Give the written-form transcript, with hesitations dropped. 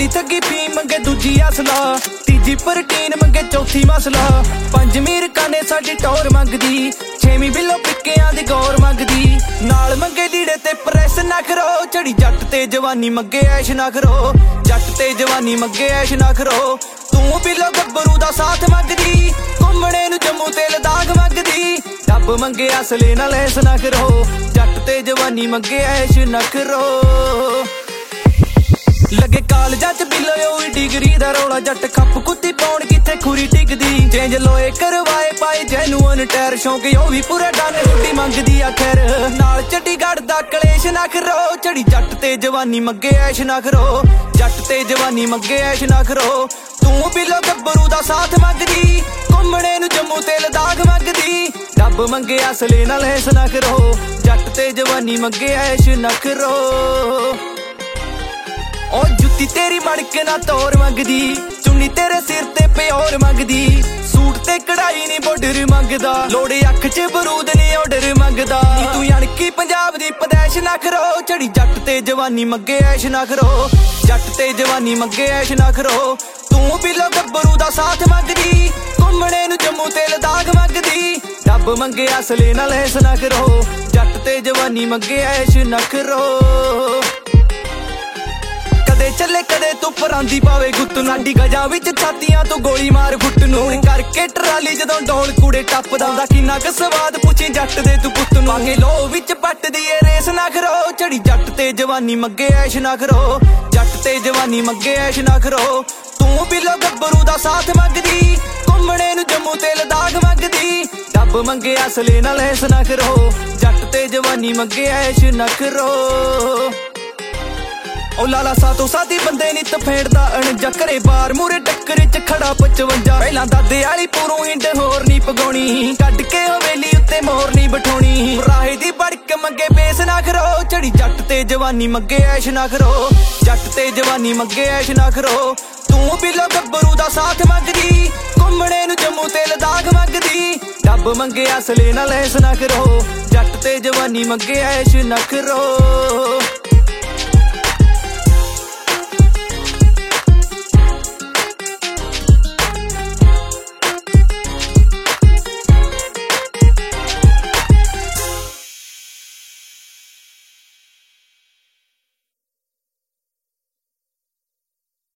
ਪਹਿਲੀ ਥੱਗੀ ਫੀਮ ਮੰਗੇ ਦੂਜੀ ਅਸਲਾ, ਤੀਜੀ ਪ੍ਰੋਟੀਨ ਮੰਗੇ ਚੌਥੀ ਮਸਲਾ। ਪੰਜਵੀਂ ਰਕਾਨੇ ਸਾਡੀ ਟੌਰ ਮੰਗਦੀ, ਛੇਵੀਂ ਬਿੱਲੋ ਪਿੱਕਿਆਂ ਦੀ ਗੌਰ ਮੰਗਦੀ। ਨਾਲ ਮੰਗੇ ਲੀੜੇ ਤੇ ਪ੍ਰੈਸ ਨਾ ਕਰੋ, ਚੜੀ ਜੱਟ ਤੇ ਜਵਾਨੀ ਮੰਗੇ ਐਸ਼ ਨਾ ਕਰੋ। ਜੱਟ ਤੇ ਜਵਾਨੀ ਮੰਗੇ ਐਸ਼ ਨਾ ਕਰੋ। ਤੂੰ ਬਿੱਲੋ ਗੱਭਰੂ ਦਾ ਸਾਥ ਮੰਗਦੀ, ਘੁੰਮਣੇ ਨੂੰ ਜੰਮੂ ਤੇ ਲਦਾਖ ਮੰਗਦੀ। ਰੱਬ ਮੰਗੇ ਅਸਲੇ ਨਾਲ ਐਸ ਨਾ ਕਰੋ, ਜੱਟ ਤੇ ਜਵਾਨੀ ਮੰਗੇ ਐਸ਼ ਨਾ ਕਰੋ। ਲੱਗੇ ਕਾਲਜਾਂ ਚ ਬਿੱਲੋ ਉਹੀ ਡਿਗਰੀ ਦਾ ਰੌਲਾ, ਜੱਟ ਖੱਪ ਕੁੱਤੀ ਪਾਉਣ ਕਿੱਥੇ ਖੁਰੀ ਟਿਕਦੀ। ਚੇਂਜ ਲੋਏ ਕਰਵਾਏ ਪਾਏ ਜੈਨੂਅਨ ਟਾਇਰ, ਸ਼ੌਂਕ ਉਹ ਵੀ ਪੂਰਾ ਡਨ ਰੋਟੀ ਮੰਗਦੀ ਆ ਖੈਰ। ਨਾਲ ਚੰਡੀਗੜ੍ਹ ਦਾ ਕਲੇਸ਼ ਨਾ ਕਰੋ, ਚੜੀ ਜੱਟ ਤੇ ਜਵਾਨੀ ਮੰਗੇ ਐਸ਼ ਨਾ ਕਰੋ। ਜੱਟ ਤੇ ਜਵਾਨੀ ਮੰਗੇ ਐਸ਼ ਨਾ ਕਰੋ। ਤੂੰ ਬਿੱਲੋ ਗੱਭਰੂ ਦਾ ਸਾਥ ਮੰਗਦੀ, ਘੁੰਮਣੇ ਨੂੰ ਜੰਮੂ ਤੇ ਲਦਾਖ ਮੰਗਦੀ। ਰੱਬ ਮੰਗੇ ਅਸਲੇ ਨਾਲ ਐਸ ਨਾ ਕਰੋ, ਜੱਟ ਤੇ ਜਵਾਨੀ ਮੰਗੇ ਐਸ਼ ਨਾ ਕਰੋ। ਉਹ ਜੁੱਤੀ ਤੇਰੀ ਮੜਕ ਨਾ ਤੋਰ ਮੰਗਦੀ, ਚੁੰਨੀ ਤੇਰੇ ਸਿਰ ਤੇ ਪਿਓਰ ਮੰਗਦੀ। ਸੂਟ ਤੇ ਕਢਾਈ ਨੀ ਬਾਰਡਰ ਮੰਗਦਾ, ਲੋੜੇ ਅੱਖ ਚ ਬਰੂਦ ਨੀ ਆਰਡਰ ਮੰਗਦਾ। ਨੀ ਤੂੰ ਯਣਕੀ ਪੰਜਾਬ ਦੀ ਪਦੈਸ਼ ਨਾ ਕਰੋ, ਚੜੀ ਜੱਟ ਤੇ ਜਵਾਨੀ ਮੰਗੇ ਐਸ਼ ਨਾ ਕਰੋ। ਜੱਟ ਤੇ ਜਵਾਨੀ ਮੰਗੇ ਐਸ਼ ਨਾ ਕਰੋ। ਤੂੰ ਬਿੱਲੋ ਗੱਭਰੂ ਦਾ ਸਾਥ ਮੰਗਦੀ, ਘੁੰਮਣੇ ਨੂੰ ਜੰਮੂ ਤੇ ਲਦਾਖ ਮੰਗਦੀ। ਰੱਬ ਮੰਗੇ ਅਸਲੇ ਨਾਲ ਐਸ ਨਾ ਕਰੋ, ਜੱਟ ਤੇ ਜਵਾਨੀ ਮੰਗੇ ਐਸ਼ ਨਾ ਕਰੋ। ਕਦੇ ਚੱਲੇ ਕਦੇ ਤੂੰ ਪਰਾਂਦੀ ਪਾਵੇ ਗੁੱਤ ਨੂੰ, ਸਾਡੀ ਗਜਾਂ ਵਿੱਚ ਛਾਤੀਆਂ ਤੋਂ ਗੋਲੀ ਮਾਰ ਫੁੱਟ ਨੂੰ। ਕਰਕੇ ਟਰਾਲੀ ਜਦੋਂ ਡੋਲ ਕੂੜੇ ਟੱਪਦਾ ਹੁੰਦਾ, ਕਿੰਨਾ ਕੁ ਸਵਾਦ ਪੁੱਛੀ ਜੱਟ ਦੇ ਤੂੰ ਪੁੱਤ ਨੂੰ। ਆਗੇ ਲੋ ਵਿੱਚ ਪੱਟਦੀ ਏ ਰੇਸ ਨਾ ਕਰੋ, ਚੜੀ ਜੱਟ ਤੇ ਜਵਾਨੀ ਮੰਗੇ ਐਸ਼ ਨਾ ਕਰੋ। ਜੱਟ ਤੇ ਜਵਾਨੀ ਮੰਗੇ ਐਸ਼ ਨਾ ਕਰੋ। ਤੂੰ ਬਿੱਲੋ ਗੱਭਰੂ ਦਾ ਸਾਥ ਮੰਗਦੀ, ਘੁੰਮਣੇ ਨੂੰ ਜੰਮੂ ਤੇ ਲਦਾਖ ਮੰਗਦੀ। ਰੱਬ ਮੰਗੇ ਅਸਲੇ ਨਾਲ ਐਸ ਨਾ ਕਰੋ, ਜੱਟ ਤੇ ਜਵਾਨੀ ਮੰਗੇ ਐਸ਼ ਨਾ ਕਰੋ। ਉਹ ਲਾਲਾ ਸਾਤੋਂ ਸਾਦੀ ਬੰਦੇ ਨੀ ਤਫੇੜਦਾ ਅਣਜਾ, ਘਰੇ ਬਾਰ ਮੂਰੇ ਟੱਕਰੇ ਚ ਖੜਾ 55। ਪਹਿਲਾਂ ਦਾਦੇ ਵਾਲੀ ਪੂਰੋਂ ਹਿੰਡ ਹੋਰ ਨੀ ਪਗਾਉਣੀ, ਕੱਢ ਕੇ ਹਵੇਲੀ ਉੱਤੇ ਮੋਰ ਨੀ ਬਿਠਾਉਣੀ। ਰਾਹੇ ਦੀ ਬੜਕ ਮੰਗੇ ਬੇਸ ਨਾ ਕਰੋ, ਚੜੀ ਜੱਟ ਤੇ ਜਵਾਨੀ ਮੰਗੇ ਐਸ਼ ਨਾ ਕਰੋ। ਜੱਟ ਤੇ ਜਵਾਨੀ ਮੰਗੇ ਐਸ਼ ਨਾ ਕਰੋ। ਤੂੰ ਬਿੱਲੋ ਗੱਭਰੂ ਦਾ ਸਾਥ ਮੰਗਦੀ, ਘੁੰਮਣੇ ਨੂੰ ਜੰਮੂ ਤੇ ਲਦਾਖ ਮੰਗਦੀ। ਰੱਬ ਮੰਗੇ ਅਸਲੇ ਨਾਲ ਐਸ ਨਾ ਕਰੋ, ਜੱਟ ਤੇ ਜਵਾਨੀ ਮੰਗੇ ਐਸ਼ ਨਾ ਕਰੋ।